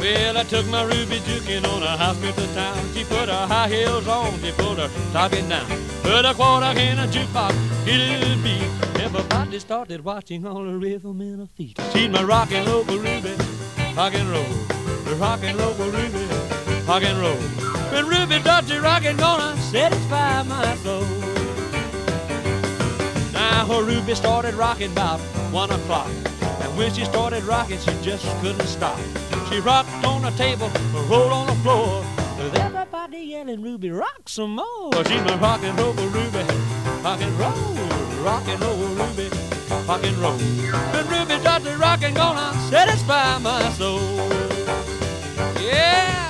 Well, I took my Ruby juking on a house trip to town. She put her high heels on, she pulled her stocking down. Put a quarter in a jukebox, it'll beat. Everybody started watching all the rhythm in her feet. She's my rockin' local Ruby, rock and roll. The rockin' local Ruby, rock and roll. When Ruby starts to rockin', gonna satisfy my soul. Now her Ruby started rocking about 1 o'clock. And when she started rocking, she just couldn't stop. She rocked on the table, rolled on the floor, with everybody yelling, Ruby, rock some more. She's my rockin' local Ruby, rock and roll. Rockin' local Ruby, rock and roll. When Ruby starts to rockin', gonna satisfy my soul. Yeah.